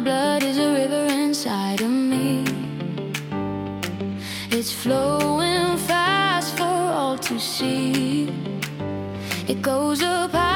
blood is a river inside of me. It's flowing fast for all to see. It goes up high